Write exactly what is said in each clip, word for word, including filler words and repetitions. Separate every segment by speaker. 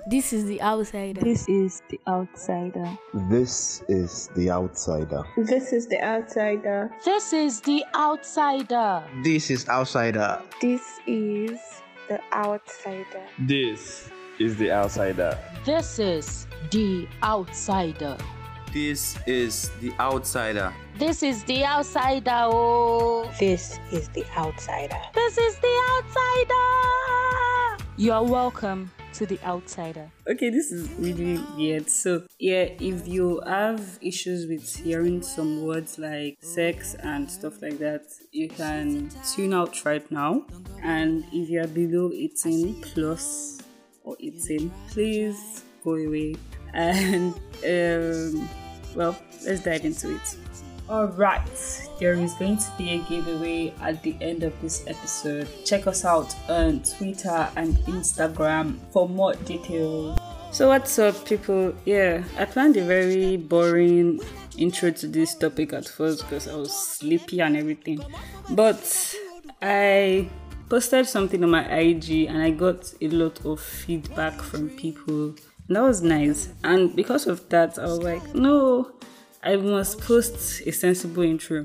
Speaker 1: This is the outsider.
Speaker 2: This is the outsider.
Speaker 3: This is the outsider.
Speaker 4: This is the outsider.
Speaker 5: This is the outsider.
Speaker 6: This is outsider.
Speaker 4: This is the outsider.
Speaker 7: This is the outsider.
Speaker 5: This is the outsider.
Speaker 8: This is the outsider.
Speaker 5: This is the outsider. Oh.
Speaker 4: This is the outsider.
Speaker 5: This is the outsider. You are welcome to the outsider.
Speaker 2: Okay, this is really weird. So yeah, if you have issues with hearing some words like sex and stuff like that, you can tune out right now. And if you are below eighteen plus or eighteen, please go away. And um well, let's dive into it. Alright, there is going to be a giveaway at the end of this episode. Check us out on Twitter and Instagram for more details. So what's up, people? Yeah, I planned a very boring intro to this topic at first because I was sleepy and everything. But I posted something on my I G and I got a lot of feedback from people. And that was nice. And because of that, I was like, no, I must post a sensible intro.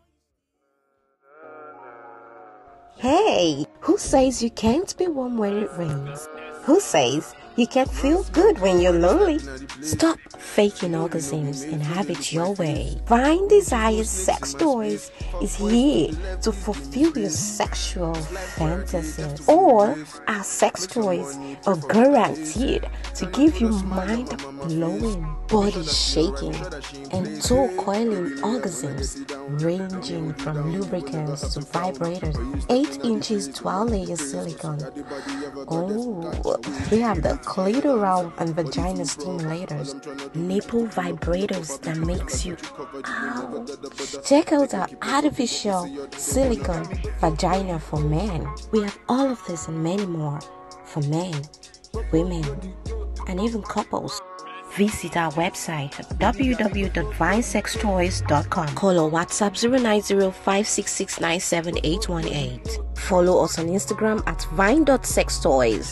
Speaker 9: Hey, who says you can't be warm when it rains? Who says you can't feel good when you're lonely? Stop faking orgasms and have it your way. Vine Desires Sex Toys is here to fulfill your sexual fantasies. All our sex toys are guaranteed to give you mind-blowing, body-shaking, and toe-coiling orgasms ranging from lubricants to vibrators. eight inches twelve-layer silicone. Oh, we have the clitoral and vagina stimulators, nipple vibrators that makes you ow. Check out our artificial silicone vagina for men. We have all of this and many more for men, women, and even couples. Visit our website at w w w dot vine sex toys dot com. Call or WhatsApp zero nine zero five six six nine seven eight one eight. Follow us on Instagram at vine dot sex toys.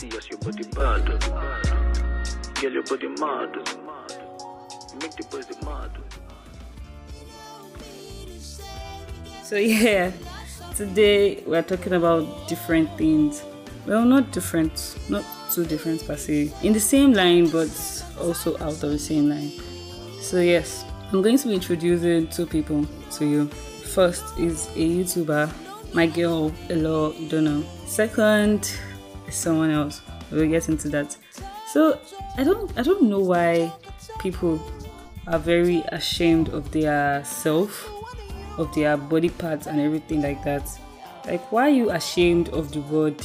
Speaker 2: So yeah, today we're talking about different things. Well, not different, not too different per se. In the same line, but also out of the same line. So yes, I'm going to be introducing two people to you. First is a YouTuber, my girl, Elo Idono. Second is someone else. We'll get into that. So I don't, I don't know why people are very ashamed of their self, of their body parts and everything like that. Like, why are you ashamed of the word?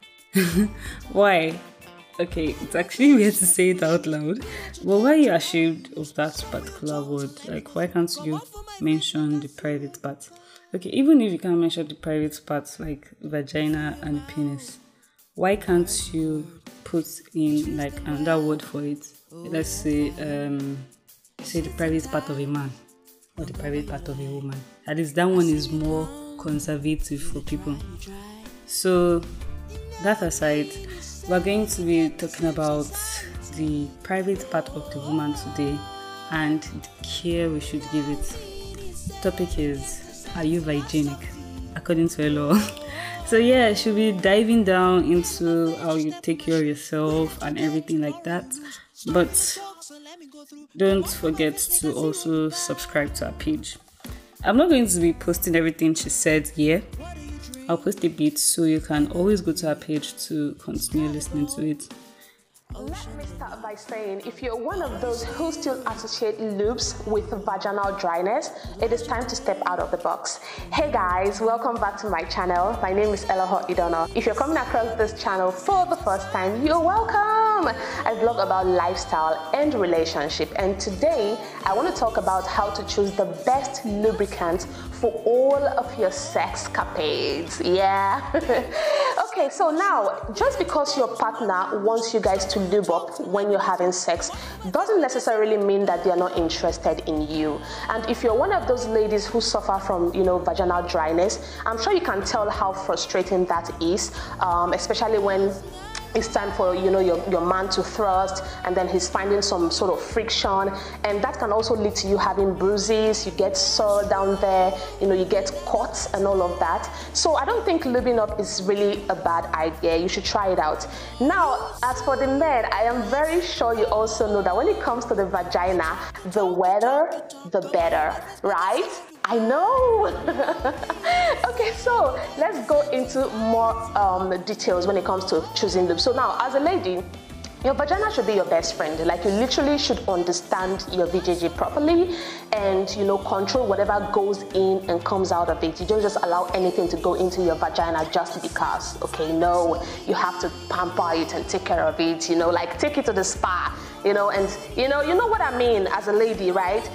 Speaker 2: Why? Okay, it's actually weird to say it out loud. But why are you ashamed of that particular word? Like, why can't you mention the private part? Okay, even if you can't mention the private parts like vagina and penis, why can't you put in like another word for it? Let's say, um, say the private part of a man or the private part of a woman. At least that one is more conservative for people. So that aside, we're going to be talking about the private part of the woman today and the care we should give it. The topic is, are you hygienic? According to Elo. So yeah, she'll be diving down into how you take care of yourself and everything like that. But don't forget to also subscribe to our page. I'm not going to be posting everything she said here. I'll post a bit so you can always go to our page to continue listening to it.
Speaker 4: Let me start by saying, if you're one of those who still associate lubes with vaginal dryness, it is time to step out of the box. Hey guys, welcome back to my channel. My name is Elo Idono. If you're coming across this channel for the first time, you're welcome. I vlog about lifestyle and relationship, and today I want to talk about how to choose the best lubricant for all of your sex capades. Yeah. Okay, so now, just because your partner wants you guys to lube up when you're having sex doesn't necessarily mean that they're not interested in you. And if you're one of those ladies who suffer from, you know, vaginal dryness, I'm sure you can tell how frustrating that is, um, especially when it's time for, you know, your, your man to thrust, and then he's finding some sort of friction, and that can also lead to you having bruises, you get sore down there, you know, you get cuts and all of that. So I don't think lubing up is really a bad idea. You should try it out. Now, as for the men, I am very sure you also know that when it comes to the vagina, the wetter, the better, right? I know. Okay, so let's go into more um, details when it comes to choosing lube. So now, as a lady, your vagina should be your best friend. Like, you literally should understand your V J J properly and, you know, control whatever goes in and comes out of it. You don't just allow anything to go into your vagina just because, okay? No, you have to pamper it and take care of it, you know, like take it to the spa, you know, and you know, you know what I mean as a lady, right?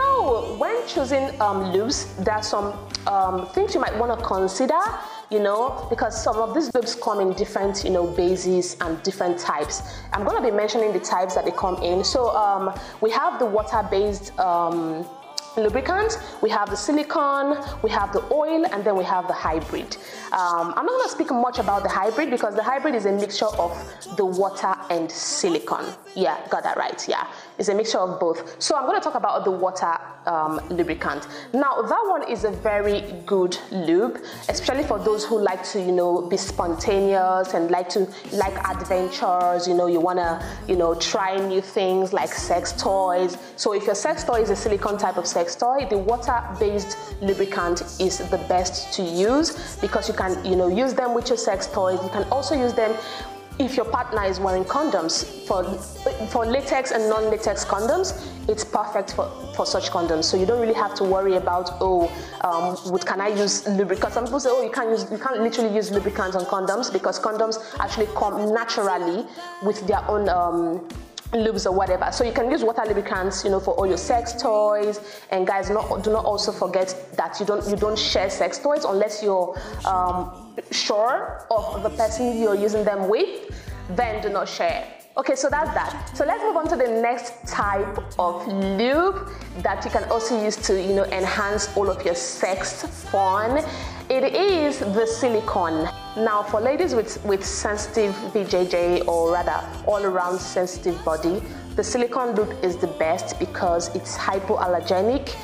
Speaker 4: So when choosing um, lubes, there are some um, things you might want to consider, you know, because some of these lubes come in different, you know, bases and different types. I'm going to be mentioning the types that they come in. So um, we have the water-based um, lubricant, we have the silicone, we have the oil, and then we have the hybrid. Um, I'm not going to speak much about the hybrid because the hybrid is a mixture of the water and silicone. Yeah, got that right. Yeah, it's a mixture of both. So I'm going to talk about the water um, lubricant. Now, that one is a very good lube, especially for those who like to, you know, be spontaneous and like to like adventures. You know, you want to, you know, try new things like sex toys. So if your sex toy is a silicone type of sex toy, the water-based lubricant is the best to use because you can, you know, use them with your sex toys. You can also use them if your partner is wearing condoms. For for latex and non-latex condoms, it's perfect for, for such condoms. So you don't really have to worry about, oh, um, what can I use lubricant? Some people say, oh, you can't use, you can't literally use lubricants on condoms because condoms actually come naturally with their own um, lubes or whatever. So you can use water lubricants, you know, for all your sex toys. And guys, not, do not also forget that you don't you don't share sex toys unless you're um, sure of the person you're using them with. Then do not share. Okay, so that's that. So let's move on to the next type of lube that you can also use to, you know, enhance all of your sex fun. It is the silicone. Now, for ladies with, with sensitive V J J, or rather all-around sensitive body, the silicone lube is the best because it's hypoallergenic.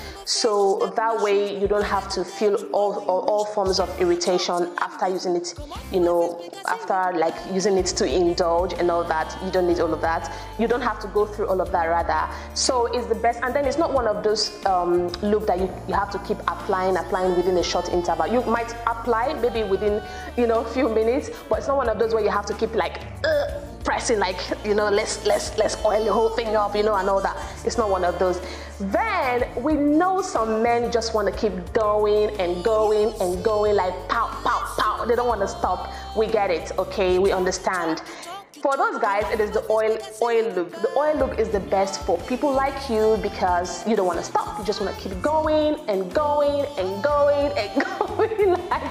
Speaker 4: So that way you don't have to feel all, all, all forms of irritation after using it, you know, after like using it to indulge and all that. You don't need all of that. You don't have to go through all of that rather. So it's the best. And then it's not one of those um, lube that you, you have to keep applying, applying within a short interval. You might apply maybe within, you know, a few minutes, but it's not one of those where you have to keep like, uh, pressing like, you know, let's let's let's oil the whole thing up, you know, and all that. It's not one of those. Then we know some men just want to keep going and going and going like pow pow pow. They don't want to stop. We get it, okay? We understand. For those guys, it is the oil oil lube. The oil lube is the best for people like you because you don't want to stop. You just want to keep going and going and going and going like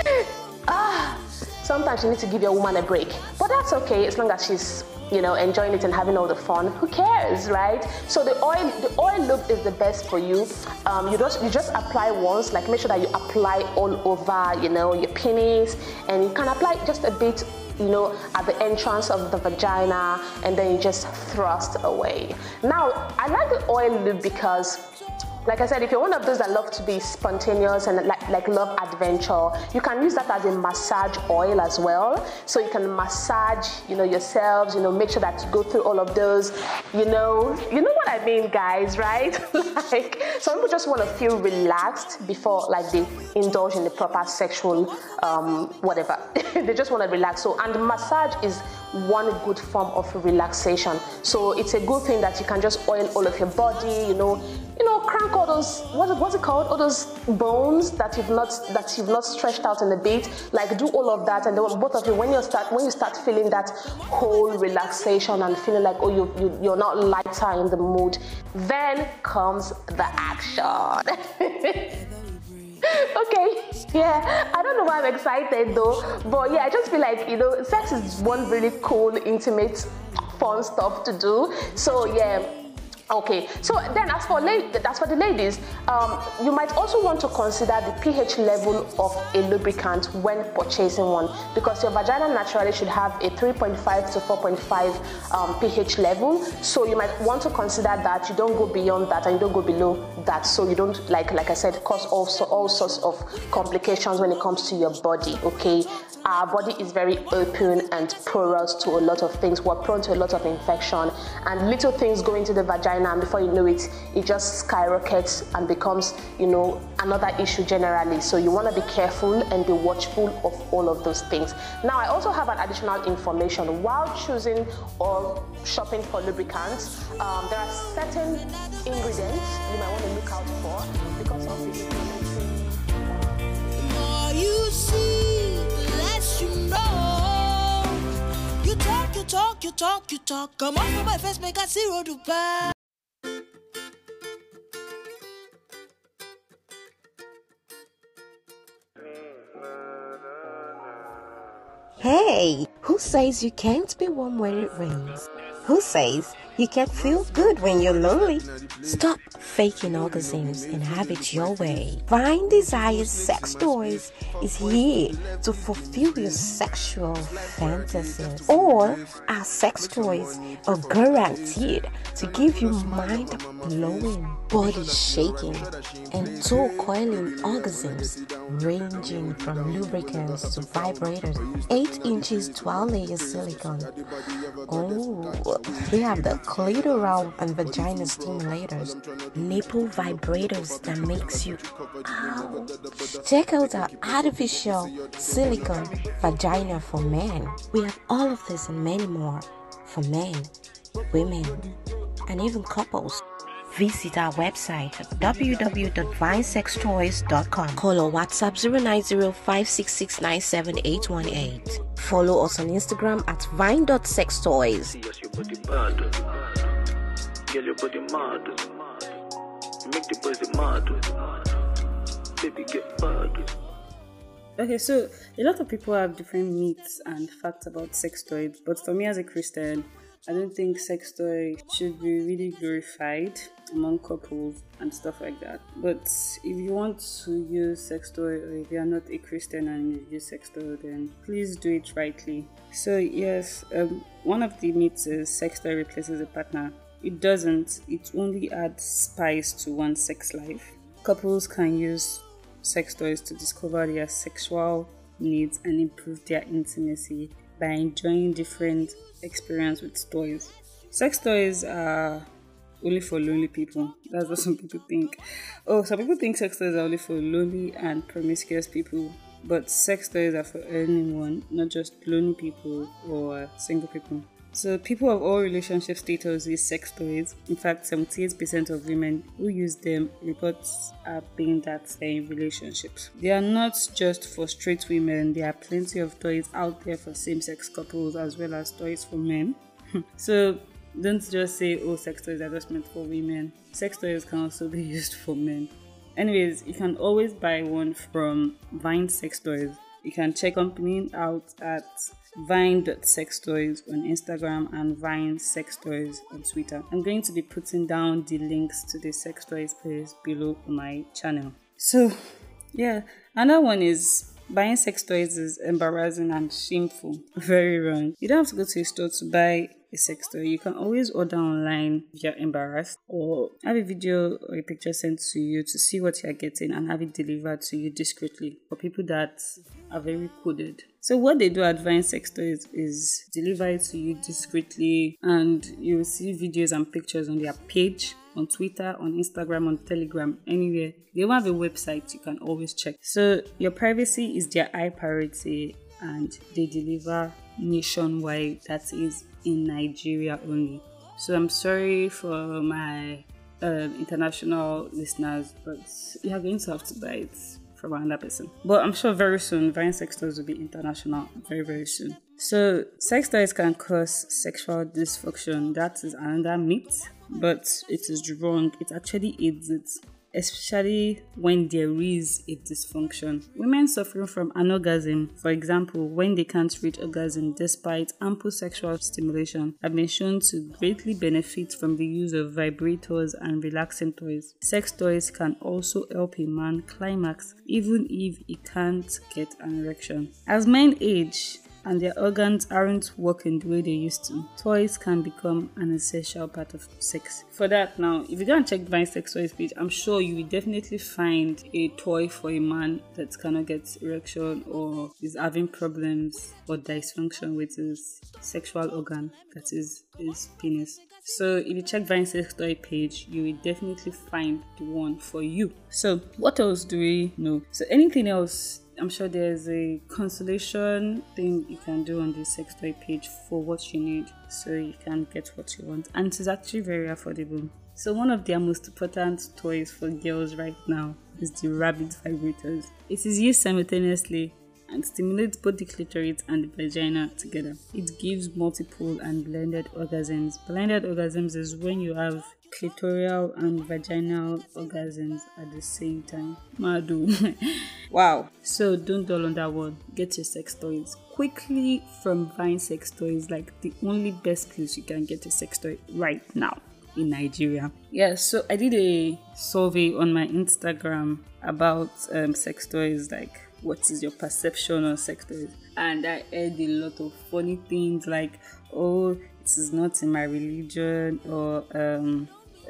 Speaker 4: ah. Sometimes you need to give your woman a break, but that's okay as long as she's, you know, enjoying it and having all the fun. Who cares, right? So the oil, the oil lube is the best for you. Um, you just you just apply once, like make sure that you apply all over, you know, your penis, and you can apply just a bit, you know, at the entrance of the vagina, and then you just thrust away. Now, I like the oil lube because, like I said, if you're one of those that love to be spontaneous and like, like love adventure, you can use that as a massage oil as well. So you can massage, you know, yourselves, you know, make sure that you go through all of those, you know, you know what I mean, guys, right? Like, some people just want to feel relaxed before, like, they indulge in the proper sexual, um, whatever. They just want to relax. So, and massage is one good form of relaxation. So it's a good thing that you can just oil all of your body, you know, you know, crank all those, what's it, what's it called? All those bones that you've not that you've not stretched out in a bit. Like, do all of that, and then both of you, when you start when you start feeling that whole relaxation and feeling like, oh, you, you you're not lighter in the mood, then comes the action. Okay, yeah, I don't know why I'm excited though, but yeah, I just feel like, you know, sex is one really cool, intimate, fun stuff to do. So yeah. Okay, so then as for la- as for the ladies, um, you might also want to consider the pH level of a lubricant when purchasing one, because your vagina naturally should have a three point five to four point five um, pH level. So you might want to consider that you don't go beyond that and you don't go below that, so you don't, like like I said, cause also all sorts of complications when it comes to your body. Okay. Our body is very open and porous to a lot of things. We're prone to a lot of infection, and little things go into the vagina, and before you know it, it just skyrockets and becomes, you know, another issue generally. So you want to be careful and be watchful of all of those things. Now, I also have an additional information. While choosing or shopping for lubricants, um, there are certain ingredients you might want to look out for because of the
Speaker 1: you see, you know, you talk, you talk, you talk, you talk. Come on from my face, make a zero to buy.
Speaker 9: Hey, who says you can't be warm when it rains? Who says you can't feel good when you're lonely? Stop faking orgasms and have it your way. Vine Desires Sex Toys is here to fulfill your sexual fantasies. All our sex toys are guaranteed to give you mind-blowing, body-shaking, and toe-coiling orgasms ranging from lubricants to vibrators, eight inches twelve-layer silicone. Oh, we have the clitoral and vagina stimulators, nipple vibrators that makes you ow. Check out our artificial silicone vagina for men. We have all of this and many more for men, women, and even couples. Visit our website at w w w dot vine sex toys dot com. Call or WhatsApp zero nine zero five six six nine seven eight one eight. Follow us on Instagram at vine dot sex toys.
Speaker 2: Okay, so a lot of people have different myths and facts about sex toys, but for me as a Christian, I don't think sex toy should be really glorified among couples and stuff like that. But if you want to use sex toy, or if you are not a Christian and you use sex toy, then please do it rightly. So yes, um, one of the myths is sex toy replaces a partner. It doesn't. It only adds spice to one's sex life. Couples can use sex toys to discover their sexual needs and improve their intimacy by enjoying different experience with toys. Sex toys are only for lonely people. That's what some people think. Oh, some people think sex toys are only for lonely and promiscuous people, but sex toys are for anyone, not just lonely people or single people. So people of all relationship status use sex toys. In fact, seventy-eight percent of women who use them reports are being that they're in relationships. They are not just for straight women. There are plenty of toys out there for same-sex couples as well as toys for men. So don't just say, oh, sex toys are just meant for women. Sex toys can also be used for men. Anyways, you can always buy one from Vine Sex Toys. You can check company out at vine dot sex toys on Instagram and Vine Sex Toys on Twitter. I'm going to be putting down the links to the sex toys page below on my channel. So yeah, another one is buying sex toys is embarrassing and shameful. Very wrong. You don't have to go to a store to buy a sex toy. You can always order online if you're embarrassed, or have a video or a picture sent to you to see what you're getting and have it delivered to you discreetly for people that are very coded. So what they do at Vine Sex Toys is deliver it to you discreetly, and you will see videos and pictures on their page, on Twitter, on Instagram, on Telegram, anywhere. They will have a website you can always check. So your privacy is their high priority, and they deliver nationwide, that is in Nigeria only. So I'm sorry for my uh, international listeners, but you're going to have to buy it from another person. But I'm sure very soon Vine Sex Toys will be international, very very soon. So sex toys can cause sexual dysfunction. That is another myth, but it is wrong. It actually aids it. especially when there is a dysfunction. Women suffering from anorgasm, for example, when they can't reach orgasm despite ample sexual stimulation, have been shown to greatly benefit from the use of vibrators and relaxing toys. Sex toys can also help a man climax even if he can't get an erection. As men age and their organs aren't working the way they used to, toys can become an essential part of sex. For that, now, if you go and check Vine Sex Toys page, I'm sure you will definitely find a toy for a man that cannot get erection or is having problems or dysfunction with his sexual organ, that is his penis. So if you check Vine Sex Toy page, you will definitely find the one for you. So what else do we know? So anything else? I'm sure there's a consolation thing you can do on the sex toy page for what you need, so you can get what you want, and it is actually very affordable. So one of their most important toys for girls right now is the rabbit vibrators. It is used simultaneously and stimulates both the clitoris and the vagina together. It gives multiple and blended orgasms. Blended orgasms is when you have clitoral and vaginal orgasms at the same time. Madu. Wow. So don't dwell on that one. Get your sex toys quickly from Vine Sex Toys, like the only best place you can get a sex toy right now in Nigeria. Yeah, so I did a survey on my Instagram about um, sex toys, like what is your perception on sex toys, and I heard a lot of funny things like, oh, it is not in my religion, or um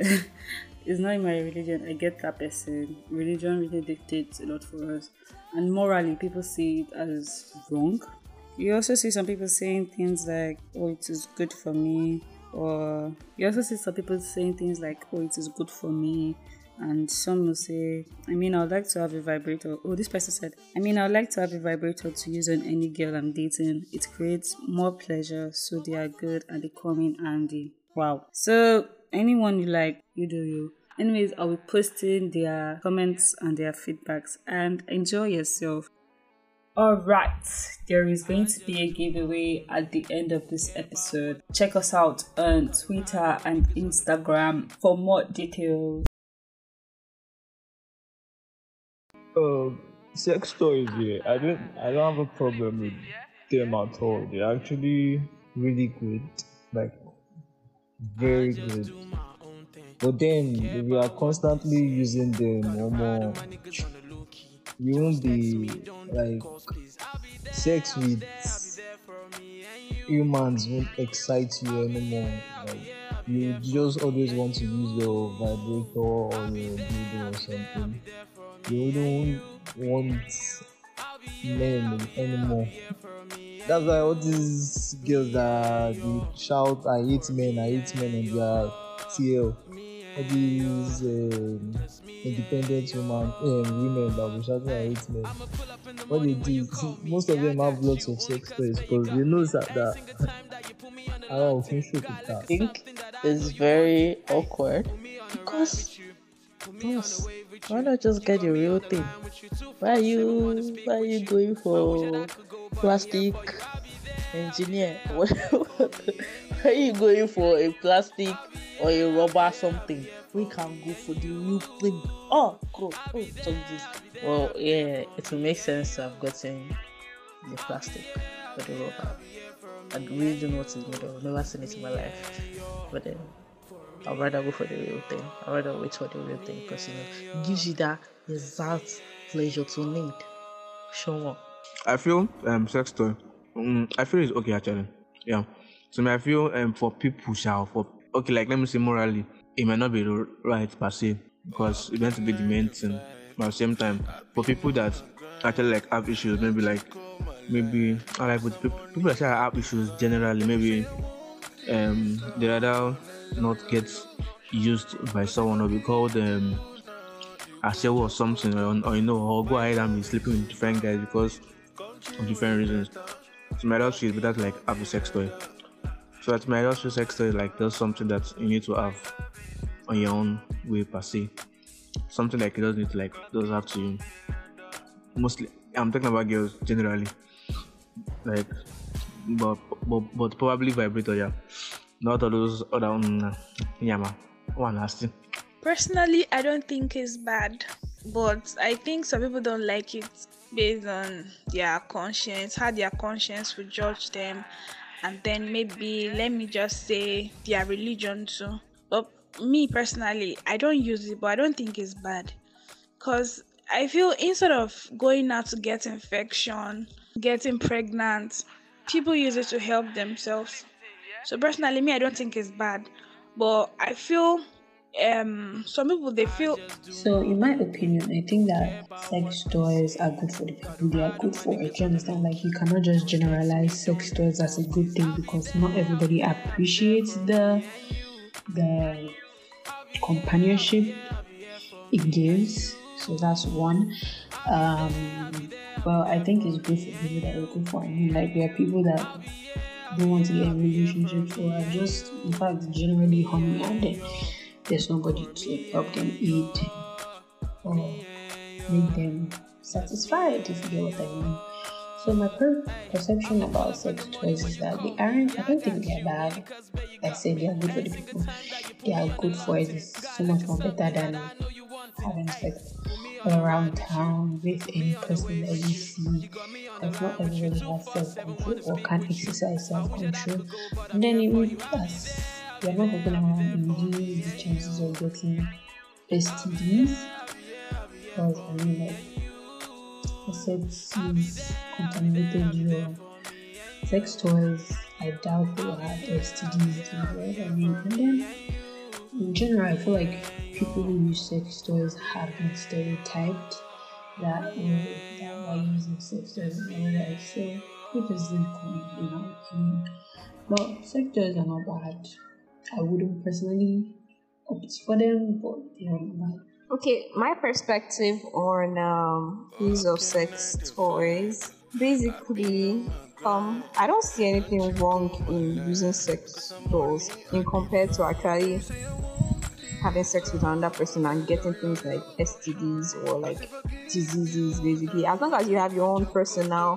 Speaker 2: it's not in my religion. I get that person. Religion really dictates a lot for us, and morally people see it as wrong. You also see some people saying things like, oh, it is good for me, or you also see some people saying things like, oh, it is good for me. And some will say, I mean, I would like to have a vibrator. Oh, this person said, I mean, I would like to have a vibrator to use on any girl I'm dating. It creates more pleasure, so they are good and they come in handy. Wow. So anyone you like, you do you. Anyways, I'll be posting their comments and their feedbacks, and enjoy yourself. Alright, there is going to be a giveaway at the end of this episode. Check us out on Twitter and Instagram for more details.
Speaker 7: Um, sex toys, yeah. I don't, I don't have a problem with them at all. They're actually really good, like very good. But then, if you are constantly using them, or more, you won't be like sex with humans won't excite you anymore. Like, you just always want to use your vibrator or your dildo or something. You don't want men anymore. That's why all these girls that they shout, I hate men, I hate men on their T L. All these um, independent women, um, women that will shout, I hate men. What they do, most of them have lots of sex toys because they know that, that I don't think
Speaker 6: I think it's very awkward because, boss, why not just get your real thing? Why are you why are you going for plastic engineer? Why are you going for a plastic or a rubber something? We can go for the real thing. Oh, cool. Oh, so this. Well, yeah, it will make sense to have gotten the plastic or the rubber. I really don't know what it's made of. I've never seen it in my life. But then I'd rather go for the real thing. I'd rather wait for the real thing because, you know, it gives you that exact pleasure to need. Sure.
Speaker 10: I feel um sex toy. Um, I feel it's okay actually. Yeah. So I feel um for people shall for okay, like let me say morally, it might not be right per se because it's meant to be the main thing. But at the same time, for people that actually like have issues, maybe like maybe I like with people, people that have issues generally, maybe um they rather not get used by someone or be called um ashewo or something, or, or you know, or go ahead and be sleeping with different guys because of different reasons. So my last is better to like have a sex toy. So at my last sex toy like that's something that you need to have on your own way per se. Something like it doesn't need to like doesn't have to mostly I'm talking about girls generally. Like but but, but probably vibrator, yeah. Not all those other um, yeah man. One nasty.
Speaker 11: Personally, I don't think it's bad, but I think some people don't like it based on their conscience, how their conscience will judge them, and then maybe, let me just say, their religion too. But me personally, I don't use it, but I don't think it's bad. Because I feel instead of going out to get infection, getting pregnant, people use it to help themselves. So personally, me, I don't think it's bad. But I feel um some people, they feel
Speaker 12: So, in my opinion, I think that sex toys are good for the people they are good for. Do you understand? Like, you cannot just generalize sex toys as a good thing because not everybody appreciates the the companionship it gives. So that's one. Um, well, I think it's good for people that are good for. I mean, like, there are people that don't want to get in relationships or are just, in fact, generally horny, and then there's nobody to help them eat or make them satisfied, if you get what I mean. So my per- perception about sex toys is that they aren't, I don't think they're bad. Like I said, they are good for the people. They are good for it. It's so much more better than having sex all around town with any person that you see. Because not everybody has self-control or can exercise self-control. And then even as you're not walking around, increase the chances of getting S T Ds. Because I mean, like, I said, she's contaminated your sex toys. I doubt they will have S T Ds, right? I mean, and then in general, I feel like people who use sex toys have been stereotyped that, you know, that are using sex toys and all that. So it doesn't come, in my opinion. But sex toys are not bad. I wouldn't personally opt for them, but they are not bad.
Speaker 13: Okay, my perspective on um, use of sex toys. Basically, um, I don't see anything wrong in using sex toys in compared to actually having sex with another person and getting things like S T Ds or like diseases. Basically, as long as you have your own personal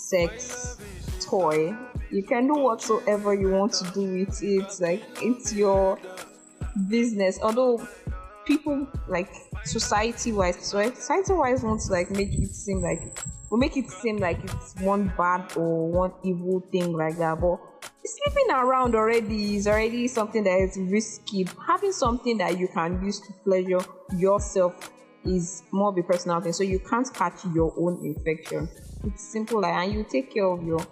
Speaker 13: sex toy, you can do whatsoever you want to do with it. Like, it's your business. Although people, like, society-wise, society-wise want to like make it seem like will make it seem like it's one bad or one evil thing like that. But sleeping around already is already something that is risky. Having something that you can use to pleasure yourself is more of a personal thing. So you can't catch your own infection. It's simple, like, and you take care of your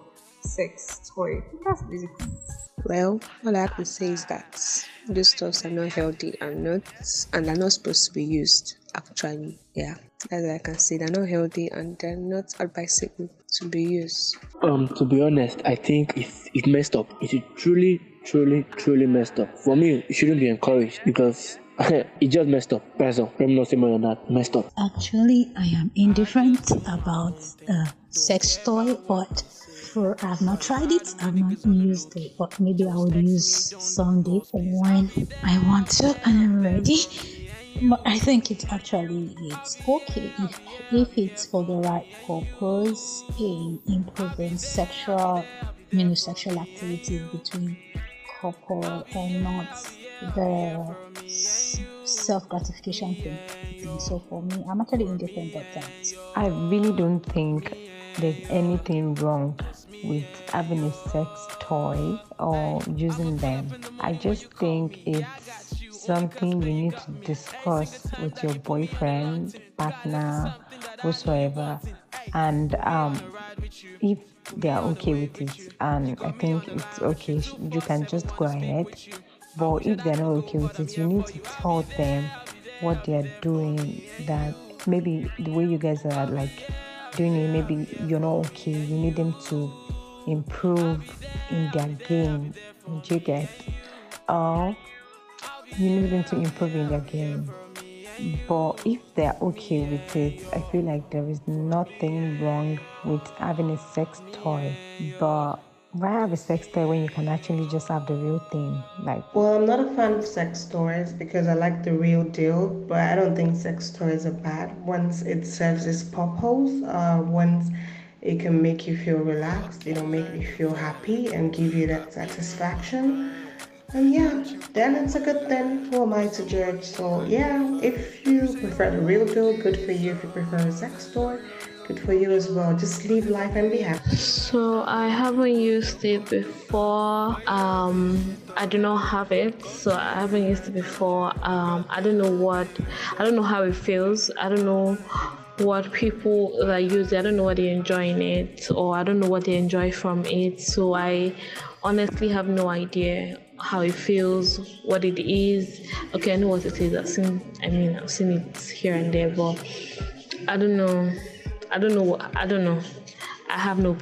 Speaker 13: sex toy. That's basically it.
Speaker 14: Well, all I have to say is that those stuffs are not healthy and not and are not supposed to be used. Actually, yeah, that's what I can say. They're not healthy and they're not advisable to be used.
Speaker 10: Um, to be honest, I think it's it's messed up. It's truly, truly, truly messed up. For me, it shouldn't be encouraged because it just messed up. That's all. Let me not say more than that. Messed up.
Speaker 15: Actually, I am indifferent about uh, sex toy, but for I've not tried it. I've not used it, but maybe I would use someday when I want to and I'm ready. But I think it actually it's okay if if it's for the right purpose in improving sexual, you know, sexual activity between couple and not the self gratification thing. So for me, I'm actually indifferent about that.
Speaker 6: I really don't think there's anything wrong with having a sex toy or using them. I just think it's something you need to discuss with your boyfriend, partner, whosoever, and um, if they are okay with it, and I think it's okay, you can just go ahead. But if they're not okay with it, you need to tell them what they're doing, that maybe the way you guys are like doing it, maybe you're not okay, you need them to improve in their game. Do you get? Or you need them to improve in their game. But if they're okay with it, I feel like there is nothing wrong with having a sex toy. But why have a sex toy when you can actually just have the real thing? Like,
Speaker 16: well, I'm not a fan of sex toys because I like the real deal, but I don't think sex toys are bad once it serves its purpose. Uh, once it can make you feel relaxed, you know, make you feel happy and give you that satisfaction. And yeah, then it's a good thing. Who am I to judge? So yeah, if you prefer the real deal, good for you. If you prefer a sex toy, good for you as well. Just live life and be happy.
Speaker 4: So I haven't used it before. Um, I do not have it, so I haven't used it before. Um, I don't know what, I don't know how it feels. I don't know what people that use it. I don't know what they enjoy in it, or I don't know what they enjoy from it. So I honestly have no idea how it feels, what it is. Okay, I know what it is. I've seen, I mean, I've seen it here and there, but I don't know. I don't know. What, I don't know. I have no.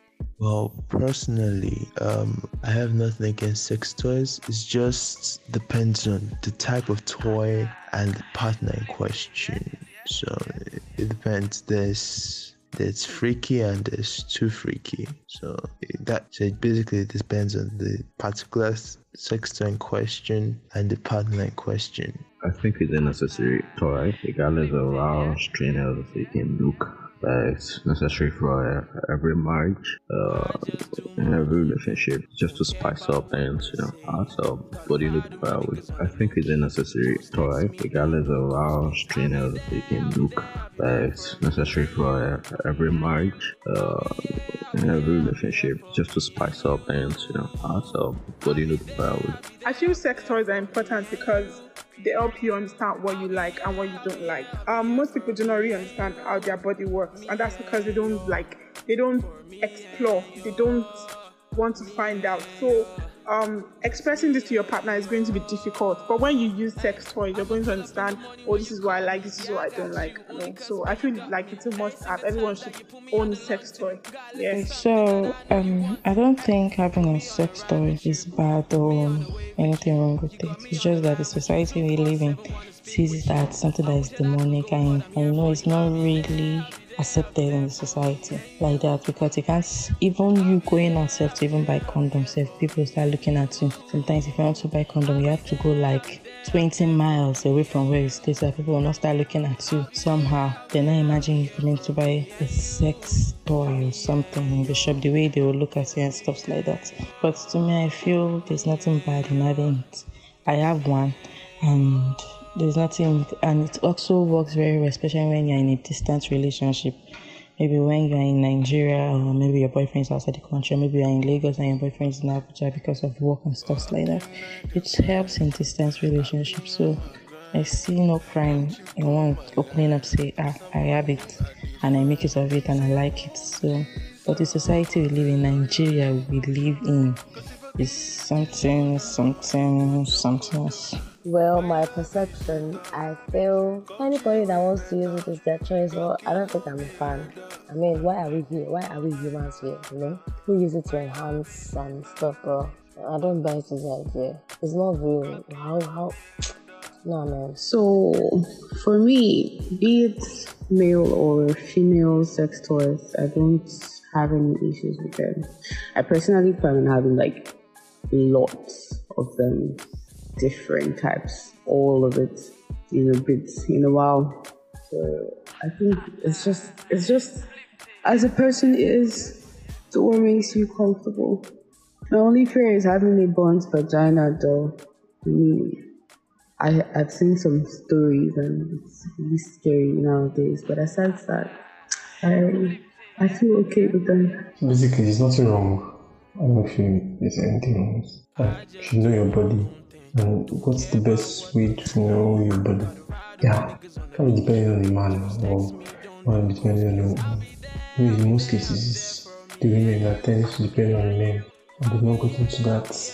Speaker 17: Well, personally, um, I have nothing against sex toys. It just depends on the type of toy and the partner in question. So it, it depends. There's there's freaky and there's too freaky. So it, that so it basically depends on the particular sex toy in question and the partner in question.
Speaker 18: I think it's a necessary toy, regardless of how strenuous it can look. But it's necessary for uh, every marriage, uh, and every relationship, just to spice up things, you know. So, what do you look for? I think it's a necessary toy, regardless of how strenuous it can look. But it's necessary for uh, every marriage, uh, and every relationship, just to spice up things, you know. So, what do you look for?
Speaker 19: I feel sex toys are important because they help you understand what you like and what you don't like. Um, most people do not really understand how their body works, and that's because they don't like, they don't explore, they don't want to find out. So um, expressing this to your partner is going to be difficult. But when you use sex toys, you're going to understand, oh, this is what I like, this is what I don't like. You know? So I feel like it's a must-have. Everyone should own a sex toy. Yeah.
Speaker 6: So um, I don't think having a sex toy is bad or anything wrong with it. It's just that the society we live in sees it as something that is demonic, and I know it's not really accepted in the society like that, because you can't, even you going out self to even buy condoms, if people start looking at you. Sometimes if you want to buy condom, you have to go like twenty miles away from where you stay, so that people will not start looking at you somehow. Then I imagine you coming to buy a sex toy or something in the shop, the way they will look at you and stuff like that. But to me, I feel there's nothing bad in having it. I have one, and there's nothing, and it also works very well, especially when you're in a distant relationship. Maybe when you're in Nigeria, or maybe your boyfriend's outside the country, or maybe you're in Lagos and your boyfriend's in Abuja because of work and stuff like that. It helps in distant relationships. So I see no crime in one opening up, say, ah, I have it and I make use of it and I like it. So, but the society we live in, Nigeria we live in, is something, something, something else.
Speaker 20: Well, my perception, I feel anybody that wants to use it is their choice. Well, I don't think I'm a fan. I mean, why are we here? Why are we humans here? You know, who use it to enhance and stuff? But I don't buy this idea. It's not real. How? How? No, man.
Speaker 12: So, for me, be it male or female sex toys, I don't have any issues with them. I personally plan on having like lots of them. Different types, all of it, in a bit, in a while. So I think it's just, it's just, as a person is, to what makes you comfortable. My only fear is having a blunt vagina, though. I mean, I, I've seen some stories and it's really scary nowadays. But aside that, I, I feel okay with them.
Speaker 7: Basically, there's nothing wrong. I don't feel there's anything wrong. Like, you should know your body. And what's the best way to know your body? Yeah, can be depending on the man or, or depending on the woman. In most cases, the women that tend to depend on the men, and they don't go into that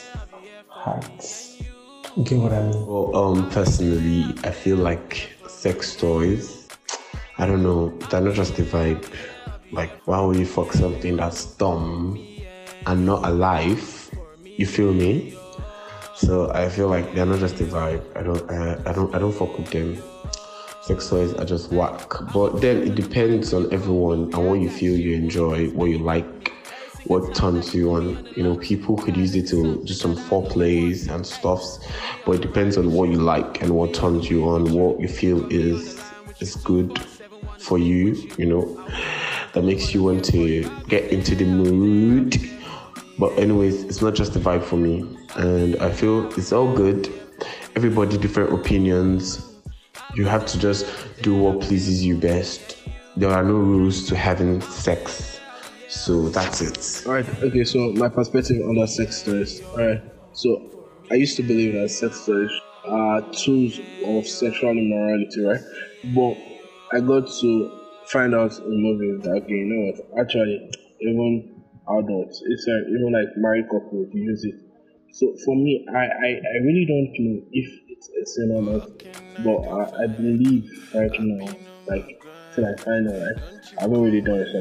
Speaker 7: heart. You get what I mean?
Speaker 21: Well, um, personally, I feel like sex toys, I don't know, they're not just a vibe. Like, why would you fuck something that's dumb and not alive? You feel me? So I feel like they're not just a vibe. I don't, uh, I don't, I don't fuck with them. Sex toys are just whack. But then it depends on everyone and what you feel you enjoy, what you like, what turns you on. You know, people could use it to do some foreplays and stuffs, but it depends on what you like and what turns you on, what you feel is is good for you. You know, that makes you want to get into the mood. But anyways, it's not just a vibe for me. and I feel it's all good. Everybody different opinions. You have to just do what pleases you best. There are no rules to having sex, so that's it.
Speaker 10: Alright, okay, so my perspective on that sex toys. Alright, so I used to believe that sex toys are tools of sexual immorality, right? But I got to find out in movies that, okay, you know what, actually, even adults, it's like, even like married couples use it. So for me, I, I, I really don't know if it's a sin or not, but I, I believe right now, like, till I find out, right, I haven't really done it.